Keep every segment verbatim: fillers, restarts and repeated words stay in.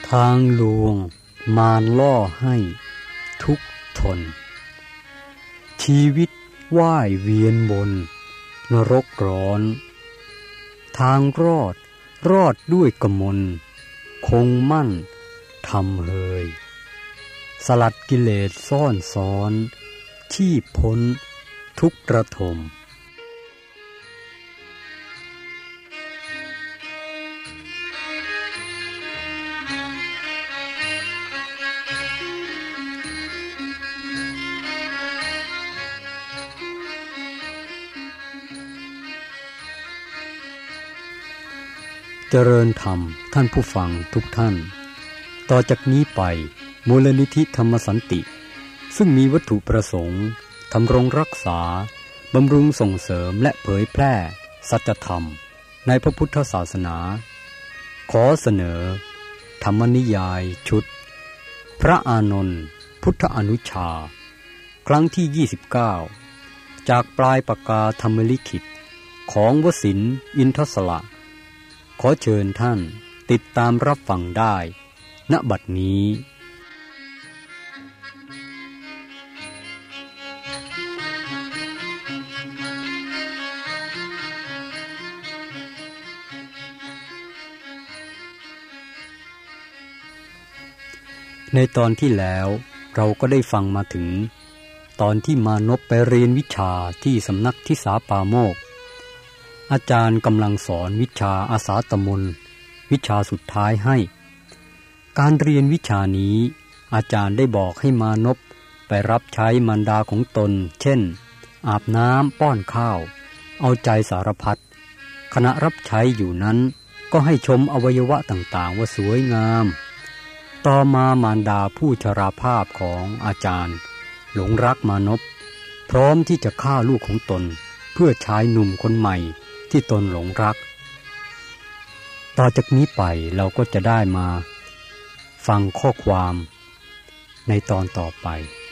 ทางลวงมารล่อให้ทุกข์ทนชีวิตว่ายเวียนวนนรกร้อนทางรอดรอดด้วยกมลคงมั่นทำเฮยสลัดกิเลสซ่อนซ้อนชีพพ้นทุกข์ระทมเจริญธรรมท่านผู้ฟังทุกท่านต่อจากนี้ไปมูลนิธิธรรมสันติซึ่งมีวัตถุประสงค์ทำรงรักษาบำรุงส่งเสริมและเผยแพร่สัจธรรมในพระพุทธศาสนาขอเสนอธรรมนิยายชุดพระอานนท์พุทธอนุชาครั้งที่ยี่สิบเก้าจากปลายปากกาธรรมลิขิตของวสินทร์อินทศละขอเชิญท่านติดตามรับฟังได้ณบัดนี้ในตอนที่แล้วเราก็ได้ฟังมาถึงตอนที่มานพไปเรียนวิชาที่สำนักทิสาปาโมกข์อาจารย์กำลังสอนวิชาอาสาตมนวิชาสุดท้ายให้การเรียนวิชานี้อาจารย์ได้บอกให้มานพไปรับใช้มารดาของตนเช่นอาบน้ำป้อนข้าวเอาใจสารพัดขณะรับใช้อยู่นั้นก็ให้ชมอวัยวะต่างๆว่าสวยงามต่อมามารดาผู้ชราภาพของอาจารย์หลงรักมานพพร้อมที่จะฆ่าลูกของตนเพื่อชายหนุ่มคนใหม่ที่ตนหลงรักต่อจากนี้ไปเราก็จะได้มาฟังข้อความในตอนต่อไป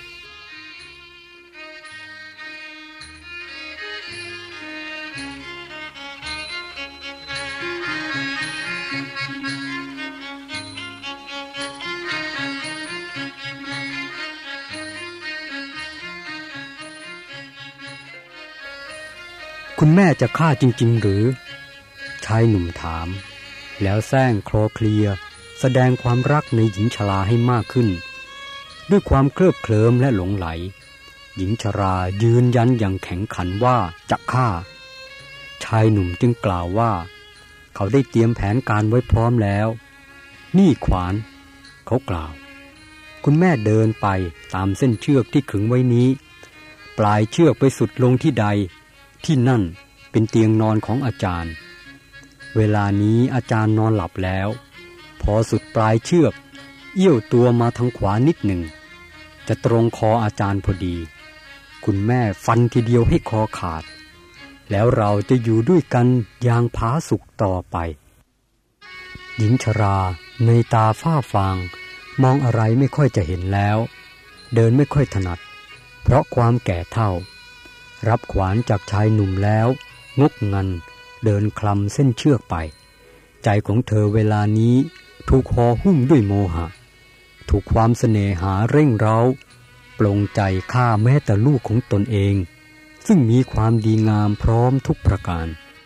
คุณแม่จะฆ่าจริงๆหรือชายหนุ่มถามแล้วแซงคลอเคลียแสดงความรักในหญิงชราให้มากขึ้นด้วยความเคลิบเคลิ้มและหลงไหลหญิงชรายืนยันอย่างแข็งขันว่าจะฆ่าชายหนุ่มจึงกล่าวว่าเขาได้เตรียมแผนการไว้พร้อมแล้วนี่ขวานเขากล่าวคุณแม่เดินไปตามเส้นเชือกที่ขึงไว้นี้ปลายเชือกไปสุดลงที่ใดที่นั่นเป็นเตียงนอนของอาจารย์เวลานี้อาจารย์นอนหลับแล้วพอสุดปลายเชือกเอี้ยวตัวมาทางขวานิดหนึ่งจะตรงคออาจารย์พอดีคุณแม่ฟันทีเดียวให้คอขาดแล้วเราจะอยู่ด้วยกันอย่างผาสุกต่อไปหญิงชราในตาฝ้าฟางมองอะไรไม่ค่อยจะเห็นแล้วเดินไม่ค่อยถนัดเพราะความแก่เฒ่ารับขวานจากชายหนุ่มแล้วงกงันเดินคลำเส้นเชือกไปใจของเธอเวลานี้ถูกห่อหุ้มด้วยโมหะถูกความเสน่หาเร่งเร้าปลงใจฆ่าแม้แต่ลูกของตนเองซึ่งมีความดีงามพร้อมทุกประการ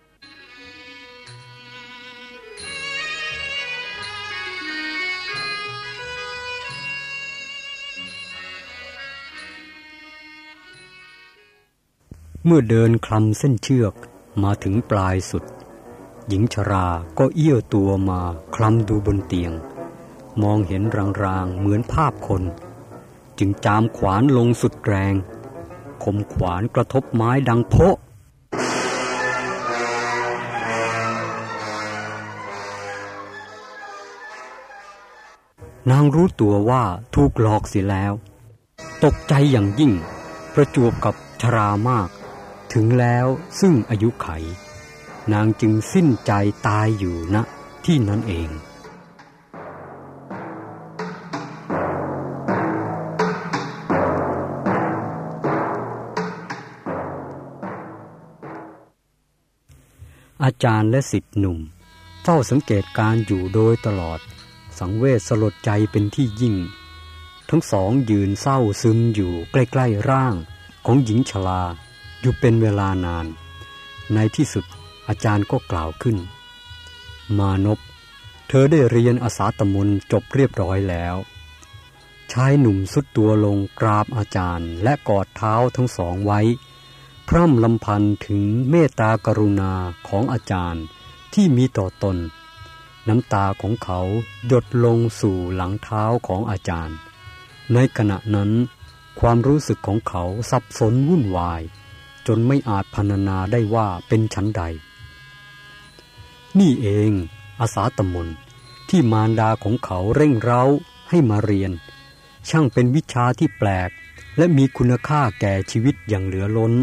เมื่อเดินคลำเส้นเชือกมาถึงปลายสุดหญิงชราก็เอี้ยวตัวมาคลำดูบนเตียงมองเห็นรางๆเหมือนภาพคนจึงจามขวานลงสุดแรงคมขวานกระทบไม้ดังโพะนางรู้ตัวว่าถูกหลอกเสียแล้วตกใจอย่างยิ่งประจวบกับชรามากถึงแล้วซึ่งอายุไขนางจึงสิ้นใจตายอยู่ณที่นั้นเองอาจารย์และศิษย์หนุ่มเฝ้าสังเกตการอยู่โดยตลอดสังเวชสลดใจเป็นที่ยิ่งทั้งสองยืนเศร้าซึมอยู่ใกล้ๆร่างของหญิงชราอยู่เป็นเวลานานในที่สุดอาจารย์ก็กล่าวขึ้นมานพเธอได้เรียนอาสาตมนต์จบเรียบร้อยแล้วชายหนุ่มสุดตัวลงกราบอาจารย์และกอดเท้าทั้งสองไว้พร่ำลำพันถึงเมตตากรุณาของอาจารย์ที่มีต่อตนน้ำตาของเขาหยดลงสู่หลังเท้าของอาจารย์ในขณะนั้นความรู้สึกของเขาสับสนวุ่นวายจนไม่อาจพรรณนาได้ว่าเป็นชั้นใดนี่เองอาสาตมนต์ที่มารดาของเขาเร่งเร้าให้มาเรียนช่างเป็นวิชาที่แปลกและมีคุณค่าแก่ชีวิตอย่างเหลือล้น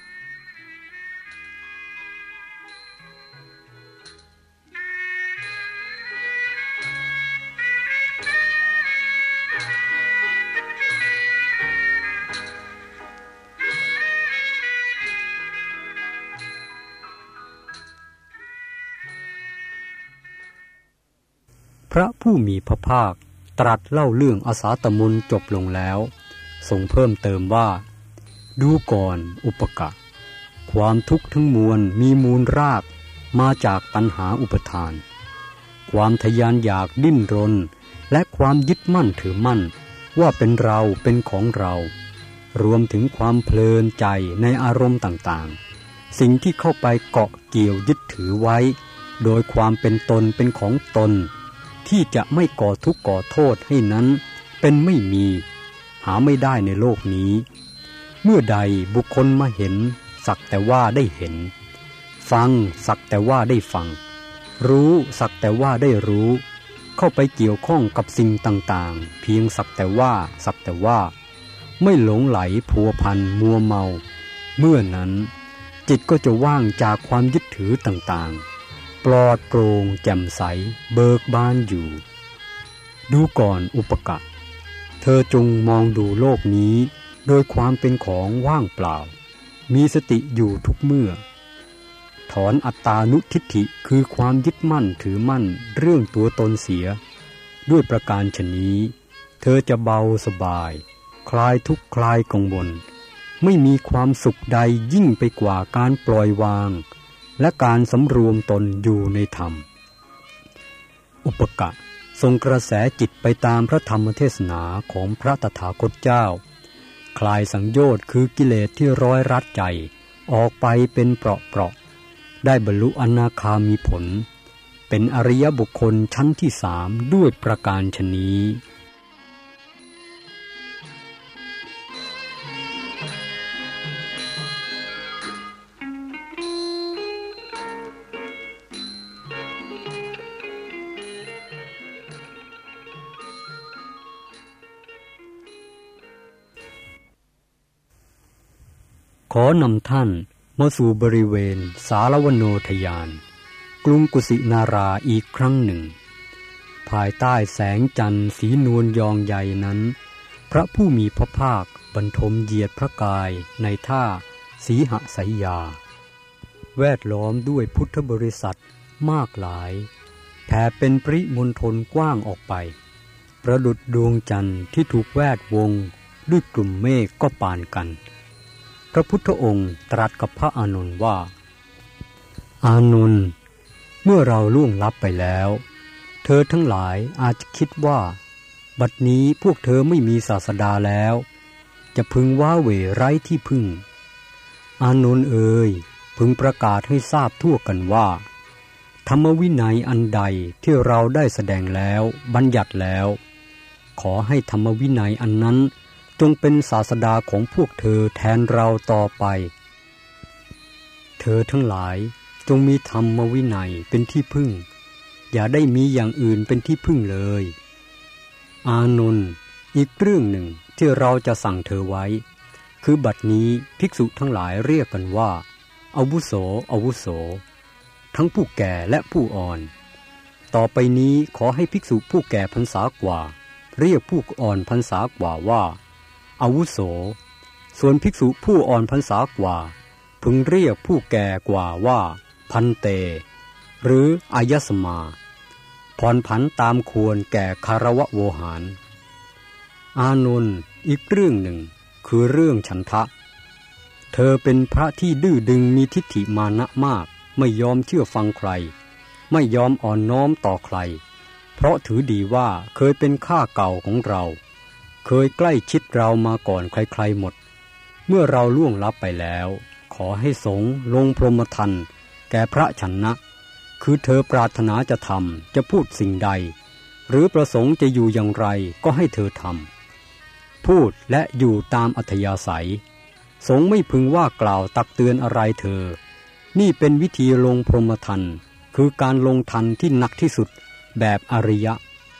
พระผู้มีพระภาคตรัสเล่าเรื่องอาสาตมนต์จบลงแล้วทรงเพิ่มเติมว่าดูก่อนอุปกะความทุกข์ทั้งมวลมีมูลรากมาจากตัณหาอุปทานความทยานอยากดิ้นรนและความยึดมั่นถือมั่นว่าเป็นเราเป็นของเรารวมถึงความเพลินใจในอารมณ์ต่างๆสิ่งที่เข้าไปเกาะเกี่ยวยึดถือไว้โดยความเป็นตนเป็นของตนที่จะไม่ก่อทุกข์ก่อโทษให้นั้นเป็นไม่มีหาไม่ได้ในโลกนี้เมื่อใดบุคคลมาเห็นสักแต่ว่าได้เห็นฟังสักแต่ว่าได้ฟังรู้สักแต่ว่าได้รู้เข้าไปเกี่ยวข้องกับสิ่งต่างๆเพียงสักแต่ว่าสักแต่ว่าไม่หลงไหลพัวพันมัวเมาเมื่อนั้นจิตก็จะว่างจากความยึดถือต่างๆปลอดโปร่งแจ่มใสเบิกบานอยู่ดูก่อนอุปกะเธอจงมองดูโลกนี้โดยความเป็นของว่างเปล่ามีสติอยู่ทุกเมื่อถอนอัตตานุทิฏฐิคือความยึดมั่นถือมั่นเรื่องตัวตนเสียด้วยประการฉะนี้เธอจะเบาสบายคลายทุกข์คลายกังวลไม่มีความสุขใดยิ่งไปกว่าการปล่อยวางและการสำรวมตนอยู่ในธรรมอุปกะทรงกระแสจิตไปตามพระธรรมเทศนาของพระตถาคตเจ้าคลายสังโยชน์คือกิเลสที่ร้อยรัดใจออกไปเป็นเปราะๆได้บรรลุอนาคามีผลเป็นอริยบุคคลชั้นที่สามด้วยประการฉะนี้ขอนำท่านมาสู่บริเวณสารวโนทยานกรุงกุสินาราอีกครั้งหนึ่งภายใต้แสงจันทร์สีนวลยองใยนั้นพระผู้มีพระภาคบรรทมเหยียดพระกายในท่าสีหสายยาแวดล้อมด้วยพุทธบริษัทมากหลายแผ่เป็นปริมณฑลกว้างออกไปประดุจดวงจันทร์ที่ถูกแวดวงด้วยกลุ่มเมฆก็ปานกันพระพุทธองค์ตรัสกับพระอานนท์ว่าอานนท์เมื่อเราล่วงลับไปแล้วเธอทั้งหลายอาจจะคิดว่าบัดนี้พวกเธอไม่มีศาสดาแล้วจะพึงว้าเหวไร้ที่พึ่งอานนท์เอ๋ยพึงประกาศให้ทราบทั่วกันว่าธรรมวินัยอันใดที่เราได้แสดงแล้วบัญญัติแล้วขอให้ธรรมวินัยอันนั้นจงเป็นศาสดาของพวกเธอแทนเราต่อไปเธอทั้งหลายจงมีธรรมวินัยเป็นที่พึ่งอย่าได้มีอย่างอื่นเป็นที่พึ่งเลยอานนท์อีกเรื่องหนึ่งที่เราจะสั่งเธอไว้คือบัดนี้ภิกษุทั้งหลายเรียกกันว่าอาวุโสอาวุโสทั้งผู้แก่และผู้อ่อนต่อไปนี้ขอให้ภิกษุผู้แก่พรรษากว่าเรียกผู้อ่อนพรรษากว่าว่าอาวุโสส่วนภิกษุผู้อ่อนพรรษากว่าพึงเรียกผู้แก่กว่าว่าพันเตหรืออายสมาผ่อนผันตามควรแก่คารวะโวหารอานนท์อีกเรื่องหนึ่งคือเรื่องฉันทะเธอเป็นพระที่ดื้อดึงมีทิฏฐิมานะมากไม่ยอมเชื่อฟังใครไม่ยอมอ่อนน้อมต่อใครเพราะถือดีว่าเคยเป็นข้าเก่าของเราเคยใกล้ชิดเรามาก่อนใครๆหมดเมื่อเราล่วงลับไปแล้วขอให้สงฆ์ลงพรหมทัณฑ์แก่พระชนะคือเธอปรารถนาจะทำจะพูดสิ่งใดหรือประสงค์จะอยู่อย่างไรก็ให้เธอทำพูดและอยู่ตามอัธยาศัยสงฆ์ไม่พึงว่ากล่าวตักเตือนอะไรเธอนี่เป็นวิธีลงพรหมทัณฑ์คือการลงทันที่หนักที่สุดแบบอริยะ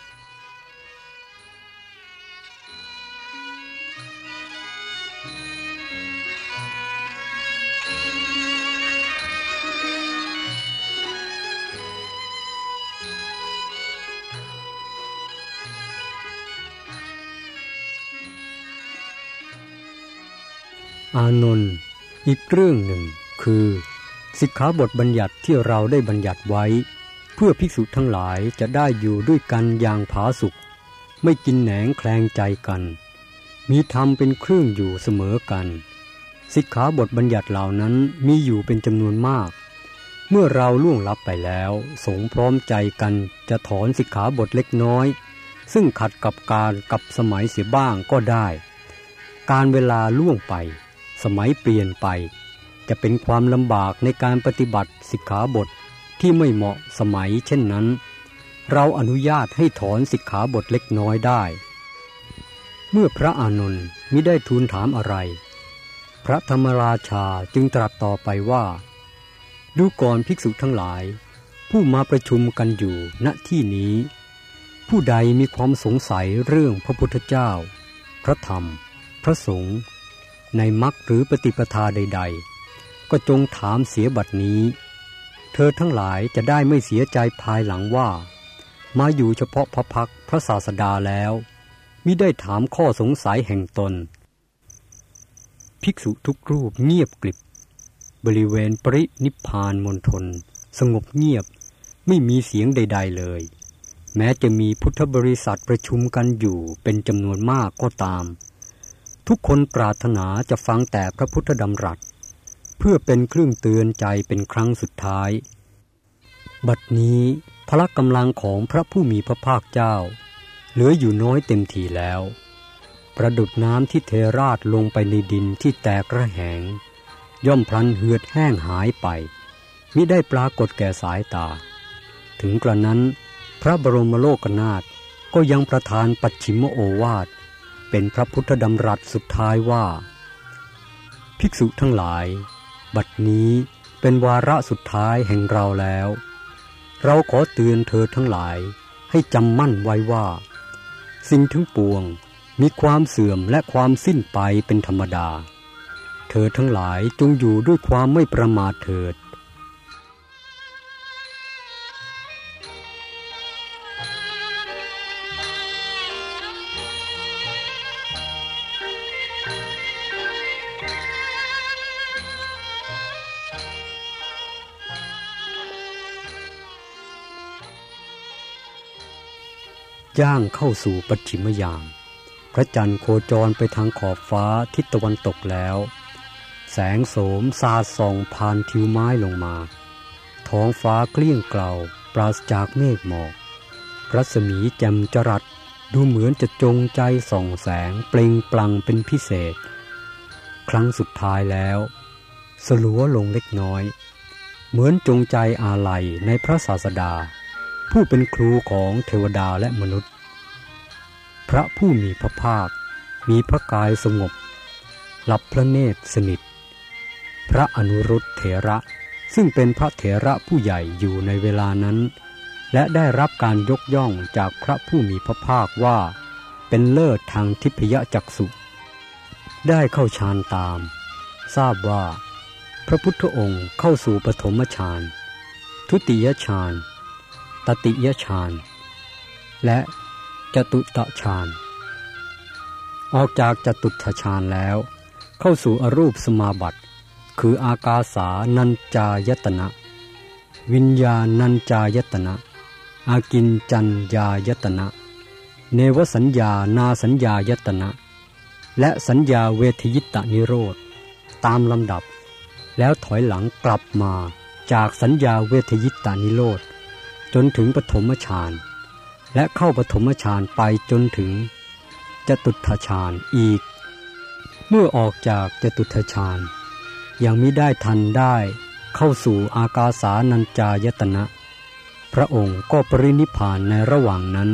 อานนท์อีกเรื่องหนึ่งคือสิกขาบทบัญญัติที่เราได้บัญญัติไว้เพื่อภิกษุทั้งหลายจะได้อยู่ด้วยกันอย่างผาสุกไม่กินแหนงแคลงใจกันมีธรรมเป็นเครื่องอยู่เสมอกันสิกขาบทบัญญัติเหล่านั้นมีอยู่เป็นจำนวนมากเมื่อเราล่วงลับไปแล้วสงฆ์พร้อมใจกันจะถอนสิกขาบทเล็กน้อยซึ่งขัดกับการกับสมัยเสียบ้างก็ได้การเวลาล่วงไปสมัยเปลี่ยนไปจะเป็นความลำบากในการปฏิบัติสิกขาบทที่ไม่เหมาะสมัยเช่นนั้นเราอนุญาตให้ถอนสิกขาบทเล็กน้อยได้เมื่อพระอานนท์มิได้ทูลถามอะไรพระธรรมราชาจึงตรัสต่อไปว่าดูก่อนภิกษุทั้งหลายผู้มาประชุมกันอยู่ณที่นี้ผู้ใดมีความสงสัยเรื่องพระพุทธเจ้าพระธรรมพระสงฆ์ในมรรคหรือปฏิปทาใดๆก็จงถามเสียบัดนี้เธอทั้งหลายจะได้ไม่เสียใจภายหลังว่ามาอยู่เฉพาะพระพักตร์พระศาสดาแล้วมิได้ถามข้อสงสัยแห่งตนภิกษุทุกรูปเงียบกริบบริเวณปรินิพพานมณฑลสงบเงียบไม่มีเสียงใดๆเลยแม้จะมีพุทธบริษัทประชุมกันอยู่เป็นจำนวนมากก็ตามทุกคนปรารถนาจะฟังแต่พระพุทธดำรัสเพื่อเป็นเครื่องเตือนใจเป็นครั้งสุดท้ายบัดนี้พละกำลังของพระผู้มีพระภาคเจ้าเหลืออยู่น้อยเต็มทีแล้วประดุจน้ำที่เทราดลงไปในดินที่แตกระแหงย่อมพลันเหือดแห้งหายไปมิได้ปรากฏแก่สายตาถึงกระนั้นพระบรมโลกนาถก็ยังประทานปัจฉิมโอวาทเป็นพระพุทธดำรัสสุดท้ายว่าภิกษุทั้งหลายบัดนี้เป็นวาระสุดท้ายแห่งเราแล้วเราขอเตือนเธอทั้งหลายให้จำมั่นไว้ว่าสิ่งทั้งปวงมีความเสื่อมและความสิ้นไปเป็นธรรมดาเธอทั้งหลายจงอยู่ด้วยความไม่ประมาทเถิดย่างเข้าสู่ปัจฉิมยามพระจันทร์โคจรไปทางขอบฟ้าทิศตะวันตกแล้วแสงโสมสาดส่องผ่านทิวไม้ลงมาท้องฟ้าเกลี้ยงเกลาปราศจากเมฆหมอกรัศมีแจ่มจรัสดูเหมือนจะจงใจส่องแสงเปล่งปลั่งเป็นพิเศษครั้งสุดท้ายแล้วสลัวลงเล็กน้อยเหมือนจงใจอาลัยในพระศาสดาผู้เป็นครูของเทวดาและมนุษย์พระผู้มีพระภาคมีพระกายสงบหลับพระเนตรสนิทพระอนุรุตเถระซึ่งเป็นพระเถระผู้ใหญ่อยู่ในเวลานั้นและได้รับการยกย่องจากพระผู้มีพระภาคว่าเป็นเลิศทางทิพยจักษุได้เข้าฌานตามทราบว่าพระพุทธองค์เข้าสู่ปฐมฌานทุติยฌานตติยฌานและจตุตฌานออกจากจตุตฌานแล้วเข้าสู่อรูปสมาบัติคืออากาสานัญจายตนะวิญญาณัญจายตนะอากินจัญญายตนะเนวสัญญานาสัญญายตนะและสัญญาเวทยิตนิโรธตามลำดับแล้วถอยหลังกลับมาจากสัญญาเวทยิตนิโรธจนถึงปฐมฌานและเข้าปฐมฌานไปจนถึงจตุตถฌานอีกเมื่อออกจากจตุตถฌานยังมิได้ทันได้เข้าสู่อากาสานัญจายตนะพระองค์ก็ปรินิพพานในระหว่างนั้น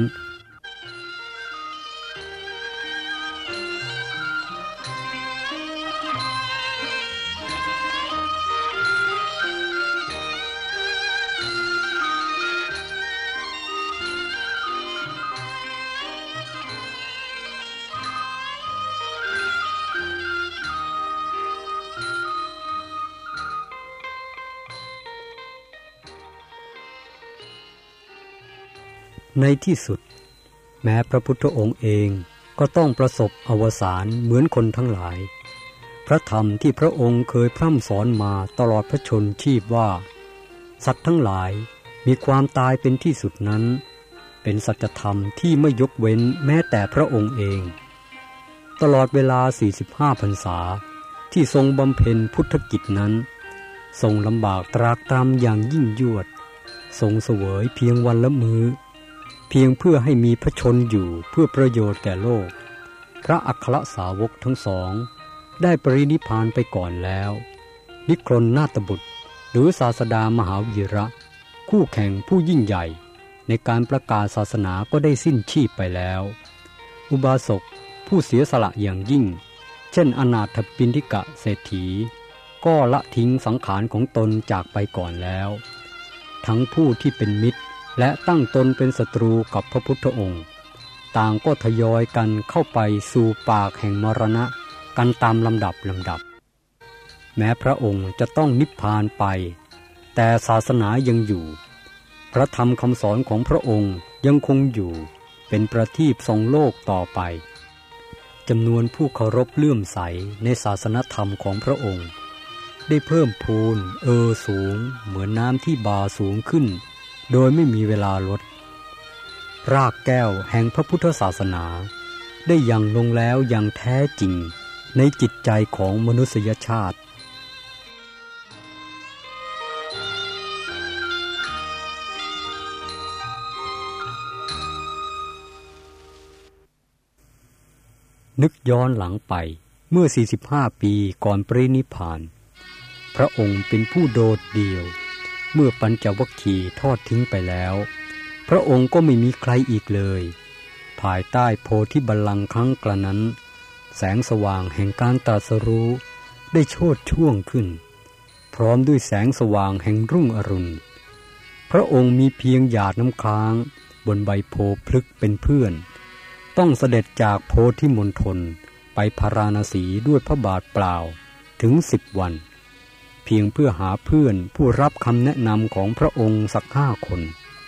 ในที่สุดแม้พระพุทธองค์เองก็ต้องประสบอวสานเหมือนคนทั้งหลายพระธรรมที่พระองค์เคยพร่ำสอนมาตลอดพระชนชีพว่าสัตว์ทั้งหลายมีความตายเป็นที่สุดนั้นเป็นสัจธรรมที่ไม่ยกเว้นแม้แต่พระองค์เองตลอดเวลาสี่สิบห้าพรรษาที่ทรงบำเพ็ญพุทธกิจนั้นทรงลำบากตรากตรำอย่างยิ่งยวดทรงเสวยเพียงวันละมื้อเพียงเพื่อให้มีพระชนอยู่เพื่อประโยชน์แก่โลกพระอัครสาวกทั้งสองได้ปรินิพพานไปก่อนแล้วนิครนนาถบุตรหรือศาสดามหาวีระคู่แข่งผู้ยิ่งใหญ่ในการประกาศศาสนาก็ได้สิ้นชีพไปแล้วอุบาสกผู้เสียสละอย่างยิ่งเช่นอนาถปิณฑิกะเศรษฐีก็ละทิ้งสังขารของตนจากไปก่อนแล้วทั้งผู้ที่เป็นมิตรและตั้งตนเป็นศัตรูกับพระพุทธองค์ต่างก็ทยอยกันเข้าไปสู่ปากแห่งมรณะกันตามลำดับลำดับแม้พระองค์จะต้องนิพพานไปแต่ศาสนายังอยู่พระธรรมคำสอนของพระองค์ยังคงอยู่เป็นประทีปส่องโลกต่อไปจำนวนผู้เคารพเลื่อมใสในศาสนธรรมของพระองค์ได้เพิ่มพูนเอ่อสูงเหมือนน้ำที่บ่าสูงขึ้นโดยไม่มีเวลาลดรากแก้วแห่งพระพุทธศาสนาได้ยังลงแล้วอย่างแท้จริงในจิตใจของมนุษยชาตินึกย้อนหลังไปเมื่อสี่สิบห้าปีก่อนปรินิพพานพระองค์เป็นผู้โดดเดี่ยวเมื่อปัญจวัคคีย์ทอดทิ้งไปแล้วพระองค์ก็ไม่มีใครอีกเลยภายใต้โพธิบัลลังก์ครั้งกระนั้นแสงสว่างแห่งการตรัสรู้ได้โชติช่วงขึ้นพร้อมด้วยแสงสว่างแห่งรุ่งอรุณพระองค์มีเพียงหยาดน้ำค้างบนใบโพพฤกษ์เป็นเพื่อนต้องเสด็จจากโพธิมณฑลไปพาราณสีด้วยพระบาทเปล่าถึงสิบวันเพียงเพื่อหาเพื่อนผู้รับคำแนะนำของพระองค์สักห้าคน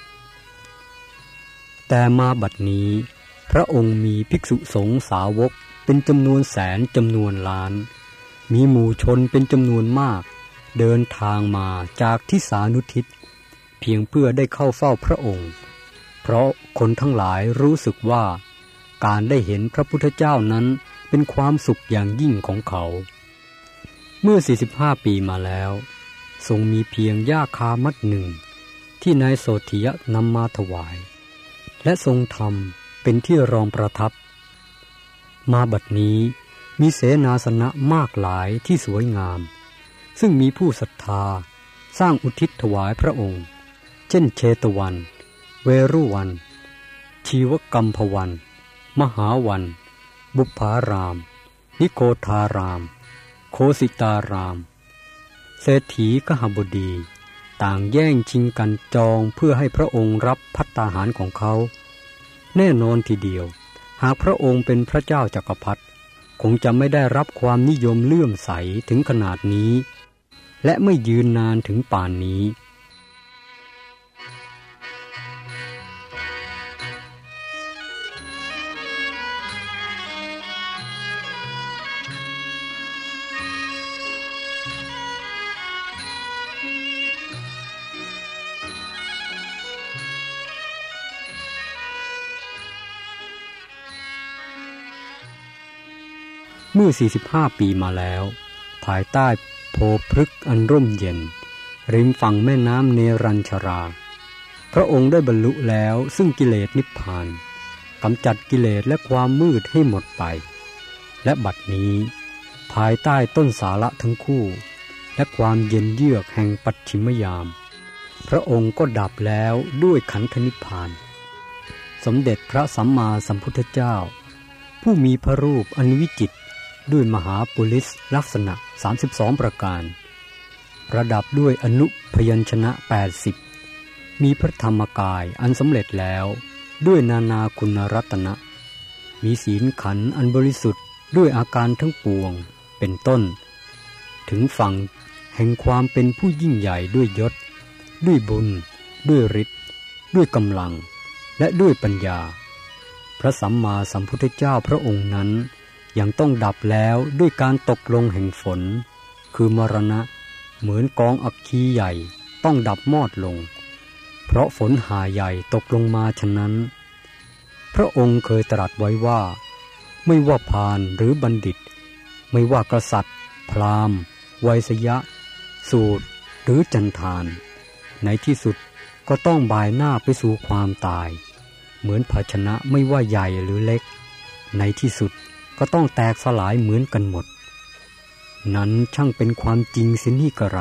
แต่มาบัดนี้พระองค์มีภิกษุสงฆ์สาวกเป็นจำนวนแสนจำนวนล้านมีหมู่ชนเป็นจำนวนมากเดินทางมาจากทิศานุทิศเพียงเพื่อได้เข้าเฝ้าพระองค์เพราะคนทั้งหลายรู้สึกว่าการได้เห็นพระพุทธเจ้านั้นเป็นความสุขอย่างยิ่งของเขาเมื่อสี่สิบห้าปีมาแล้วทรงมีเพียงหญ้าคามัดหนึ่งที่นายโสธิยะนำมาถวายและทรงทำเป็นที่รองประทับมาบัดนี้มีเสนาสนะมากหลายที่สวยงามซึ่งมีผู้ศรัทธาสร้างอุทิศถวายพระองค์เช่นเชตวันเวรุวันชีวกัมพวันมหาวันบุพพารามนิโคทารามโคสิตารามเศรษฐีกหบดีต่างแย่งชิงกันจองเพื่อให้พระองค์รับภัตตาหารของเขาแน่นอนทีเดียวหากพระองค์เป็นพระเจ้าจักรพรรดิคงจะไม่ได้รับความนิยมเลื่อมใสถึงขนาดนี้และไม่ยืนนานถึงป่านนี้ขเมื่อสี่สิบห้าปีมาแล้วภายใต้โพพฤกษ์อันร่มเย็นริมฝั่งแม่น้ำเนรัญชราพระองค์ได้บรรลุแล้วซึ่งกิเลสนิพพานกำจัดกิเลสและความมืดให้หมดไปและบัดนี้ภายใต้ต้นสาระทั้งคู่และความเย็นเยือกแห่งปัจฉิมยามพระองค์ก็ดับแล้วด้วยขันธนิพพานสมเด็จพระสัมมาสัมพุทธเจ้าผู้มีพระรูปอันวิจิตรด้วยมหาปุริสลักษณะสามสิบสองประการระดับด้วยอนุพยัญชนะแปดสิบมีพระธรรมกายอันสำเร็จแล้วด้วยนานาคุณรัตนะมีศีลขันธ์อันบริสุทธิ์ด้วยอาการทั้งปวงเป็นต้นถึงฝั่งแห่งความเป็นผู้ยิ่งใหญ่ด้วยยศด้วยบุญด้วยฤทธิ์ด้วยกำลังและด้วยปัญญาพระสัมมาสัมพุทธเจ้าพระองค์นั้นยังต้องดับแล้วด้วยการตกลงแห่งฝนคือมรณะเหมือนกองอัคคีใหญ่ต้องดับมอดลงเพราะฝนหาใหญ่ตกลงมาฉะนั้นพระองค์เคยตรัสไว้ว่าไม่ว่าพาลหรือบัณฑิตไม่ว่ากษัตริย์พราหมณ์ไวยสยะสูตรหรือจันทานในที่สุดก็ต้องบ่ายหน้าไปสู่ความตายเหมือนภาชนะไม่ว่าใหญ่หรือเล็กในที่สุดก็ต้องแตกสลายเหมือนกันหมดนั้นช่างเป็นความจริงสินี่กระไร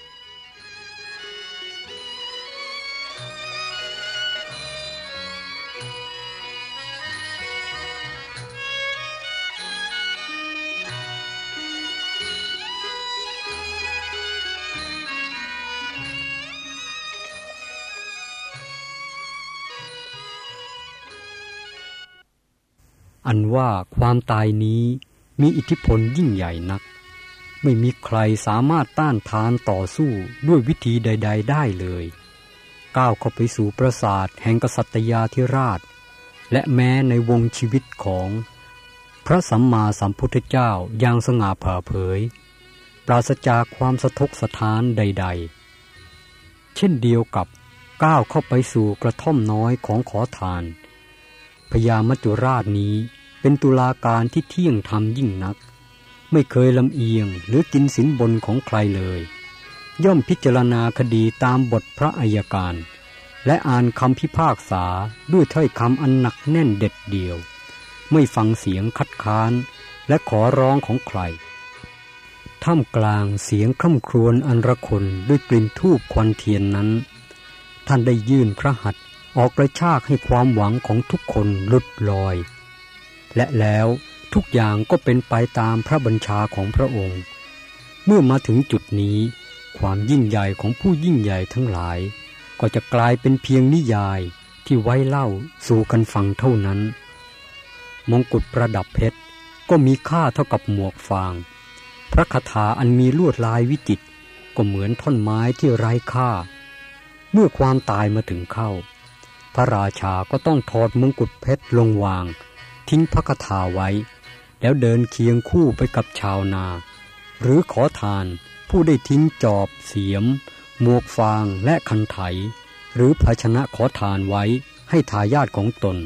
อันว่าความตายนี้มีอิทธิพลยิ่งใหญ่นักไม่มีใครสามารถต้านทานต่อสู้ด้วยวิธีใดๆได้เลยก้าวเข้าไปสู่ปราสาทแห่งกษัตริยาธิราชและแม้ในวงชีวิตของพระสัมมาสัมพุทธเจ้าอย่างสง่าผ่าเผยปราศจากความสะทกสะท้านใดๆเช่นเดียวกับก้าวเข้าไปสู่กระท่อมน้อยของขอทานพญามัจจุราชนี้เป็นตุลาการที่เที่ยงธรรมยิ่งนักไม่เคยลำเอียงหรือกินสินบนของใครเลยย่อมพิจารณาคดีตามบทพระอัยการและอ่านคำพิพากษาด้วยถ้อยคำอันหนักแน่นเด็ดเดี่ยวไม่ฟังเสียงคัดค้านและขอร้องของใครท่ามกลางเสียงคร่ำครวญอันระคนด้วยกลิ่นธูปควันเทียนนั้นท่านได้ยื่นพระหัตถ์ออกกระชากให้ความหวังของทุกคนหลุดลอยและแล้วทุกอย่างก็เป็นไปตามพระบัญชาของพระองค์เมื่อมาถึงจุดนี้ความยิ่งใหญ่ของผู้ยิ่งใหญ่ทั้งหลายก็จะกลายเป็นเพียงนิยายที่ไว้เล่าสู่กันฟังเท่านั้นมงกุฎประดับเพชรก็มีค่าเท่ากับหมวกฟางพระคาถาอันมีลวดลายวิจิตรก็เหมือนท่อนไม้ที่ไร้ค่าเมื่อความตายมาถึงเข้าพระราชาก็ต้องถอดมงกุฎเพชรลงวางทิ้งพระคาถาไว้แล้วเดินเคียงคู่ไปกับชาวนาหรือขอทานผู้ได้ทิ้งจอบเสียมหมวกฟางและคันไถหรือภาชนะขอทานไว้ให้ทายาทของตน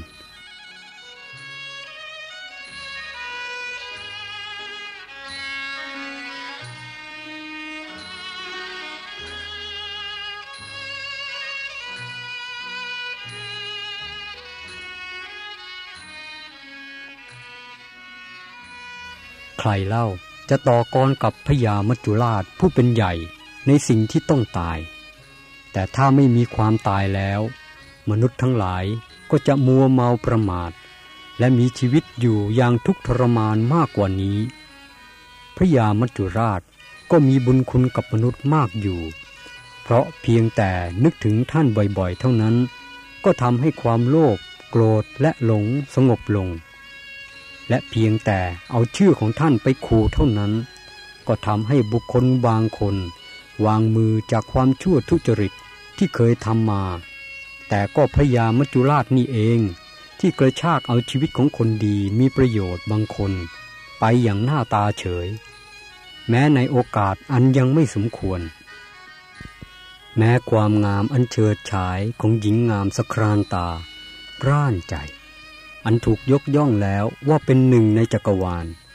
ใครเล่าจะต่อกรกับพญามัจจุราชผู้เป็นใหญ่ในสิ่งที่ต้องตายแต่ถ้าไม่มีความตายแล้วมนุษย์ทั้งหลายก็จะมัวเมาประมาทและมีชีวิตอยู่อย่างทุกข์ทรมานมากกว่านี้พญามัจจุราชก็มีบุญคุณกับมนุษย์มากอยู่เพราะเพียงแต่นึกถึงท่านบ่อยๆเท่านั้นก็ทำให้ความโลภโกรธและหลงสงบลงและเพียงแต่เอาชื่อของท่านไปขู่เท่านั้นก็ทำให้บุคคลบางคนวางมือจากความชั่วทุจริตที่เคยทำมาแต่ก็พญามัจจุราชนี่เองที่กระชากเอาชีวิตของคนดีมีประโยชน์บางคนไปอย่างหน้าตาเฉยแม้ในโอกาสอันยังไม่สมควรแม้ความงามอันเฉิดฉายของหญิงงามสครานตาร่านใจอันถูกยกย่องแล้วว่าเป็นหนึ่งในจักรวาล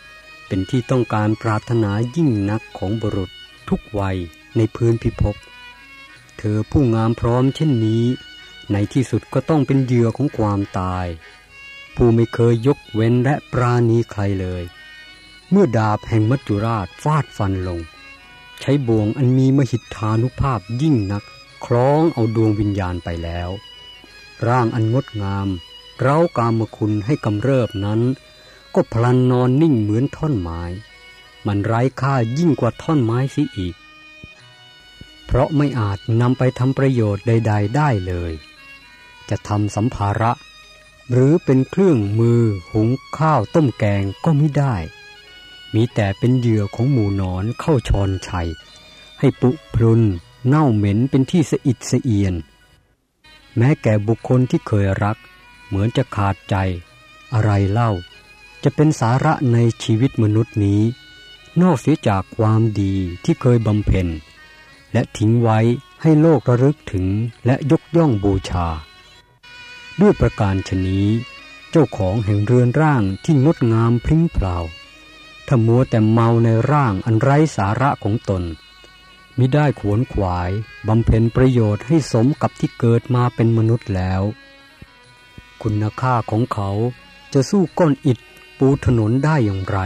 เป็นที่ต้องการปรารถนายิ่งนักของบุรุษทุกวัยในพื้นพิภพเธอผู้งามพร้อมเช่นนี้ในที่สุดก็ต้องเป็นเหยื่อของความตายผู้ไม่เคยยกเว้นและปราณีใครเลยเมื่อดาบแห่งมัจจุราชฟาดฟันลงใช้บ่วงอันมีมหิทธานุภาพยิ่งนักคล้องเอาดวงวิญญาณไปแล้วร่างอันงดงามเร้ากามคุณให้กำเริบนั้นก็พลันนอนนิ่งเหมือนท่อนไม้มันไร้ค่ายิ่งกว่าท่อนไม้เสียอีกเพราะไม่อาจนำไปทำประโยชน์ใดๆได้เลยจะทำสัมภาระหรือเป็นเครื่องมือหุงข้าวต้มแกงก็ไม่ได้มีแต่เป็นเหยื่อของหมู่หนอนเข้าชอนชัยให้ปุพรุนเน่าเหม็นเป็นที่สะอิดสะเอียนแม้แก่บุคคลที่เคยรักเหมือนจะขาดใจอะไรเล่าจะเป็นสาระในชีวิตมนุษย์นี้นอกเสียจากความดีที่เคยบำเพ็ญและทิ้งไว้ให้โลกระลึกถึงและยกย่องบูชาด้วยประการฉะนี้เจ้าของแห่งเรือนร่างที่งดงามพริ้งเพลาถ้ามัวแต่เมาในร่างอันไร้สาระของตนมิได้ขวนขวายบำเพ็ญประโยชน์ให้สมกับที่เกิดมาเป็นมนุษย์แล้วคุณค่าของเขาจะสู้ก้อนอิฐปูถนนได้อย่างไร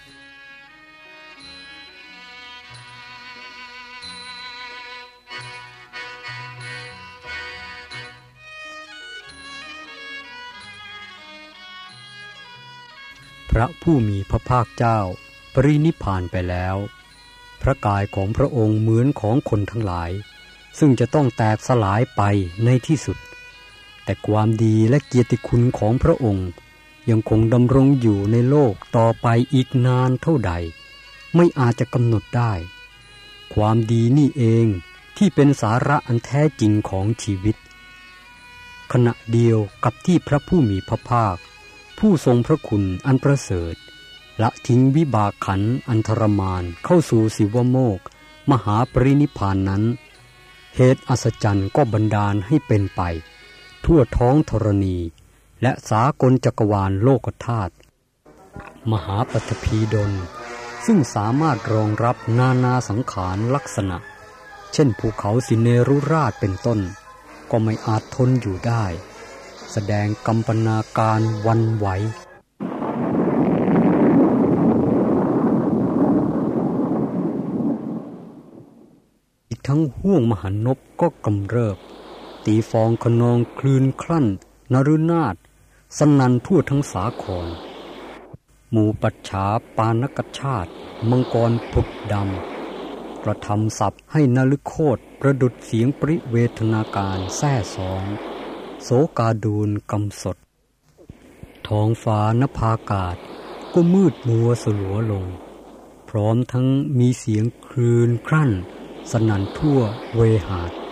พระผู้มีพระภาคเจ้าปรินิพพานไปแล้วพระกายของพระองค์เหมือนของคนทั้งหลายซึ่งจะต้องแตกสลายไปในที่สุดแต่ความดีและเกียรติคุณของพระองค์ยังคงดำรงอยู่ในโลกต่อไปอีกนานเท่าใดไม่อาจจะกำหนดได้ความดีนี่เองที่เป็นสาระอันแท้จริงของชีวิตขณะเดียวกับที่พระผู้มีพระภาคผู้ทรงพระคุณอันประเสริฐละทิ้งวิบากขันธ์อันทรมานเข้าสู่สิวโมกข์มหาปรินิพพานนั้นเหตุอัศจรรย์ก็บันดาลให้เป็นไปทั่วท้องธรณีและสากลจักรวาลโลกธาตุมหาปฐพีดลซึ่งสามารถรองรับนานาสังขารลักษณะเช่นภูเขาสิเนรุราชเป็นต้นก็ไม่อาจทนอยู่ได้แสดงกัมปนาการวันไหวอีกทั้งห้วงมหานพก็กำเริบตีฟองขนองคลื่นคลั่นนฤนาถสนั่นทั่วทั้งสาครหมู่ปัจฉาปานกชาติมังกรผุดดำกระทำศัพท์ให้นฤโคตประดุจเสียงปริเวทนาการแซ่สองโสกาดูลกำสดท้องฟ้านภากาศก็มืดมัวสลัวลงพร้อมทั้งมีเสียงคลื่นครั่นสนั่นทั่วเวหาด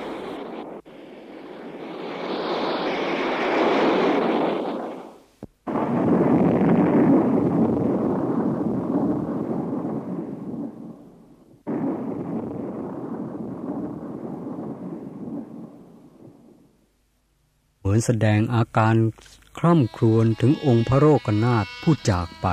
เหมือนแสดงอาการคร่ำครวญถึงองค์พระโลกนาถผู้จากไป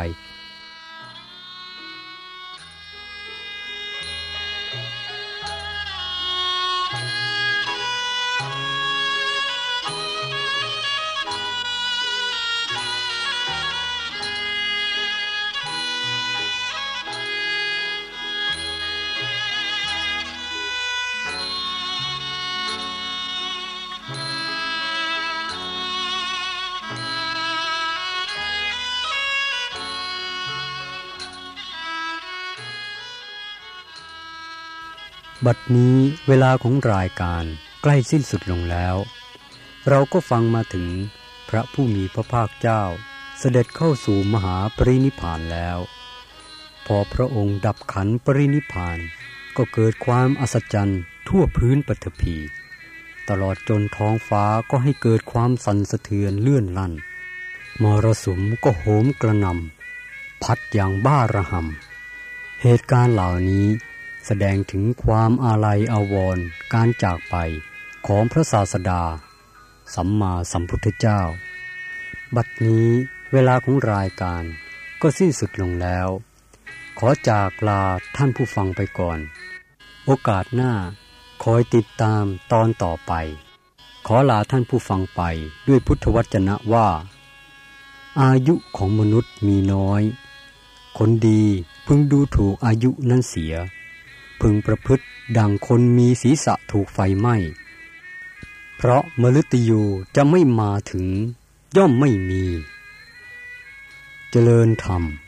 บัดนี้เวลาของรายการใกล้สิ้นสุดลงแล้วเราก็ฟังมาถึงพระผู้มีพระภาคเจ้าเสด็จเข้าสู่มหาปรินิพพานแล้วพอพระองค์ดับขันธ์ปรินิพพานก็เกิดความอัศจรรย์ทั่วพื้นปฐพีตลอดจนท้องฟ้าก็ให้เกิดความสั่นสะเทือนเลื่อนลั่นมรสุมก็โหมกระหน่ำพัดอย่างบ้าระห่ำเหตุการณ์เหล่านี้แสดงถึงความอาลัยอาวรณ์การจากไปของพระศาสดาสัมมาสัมพุทธเจ้าบัดนี้เวลาของรายการก็สิ้นสุดลงแล้วขอจากลาท่านผู้ฟังไปก่อนโอกาสหน้าคอยติดตามตอนต่อไปขอลาท่านผู้ฟังไปด้วยพุทธวจนะว่าอายุของมนุษย์มีน้อยคนดีพึงดูถูกอายุนั้นเสียพึงประพฤติดังคนมีศีรษะถูกไฟไหม้เพราะมฤตยูจะไม่มาถึงย่อมไม่มีเจริญธรรม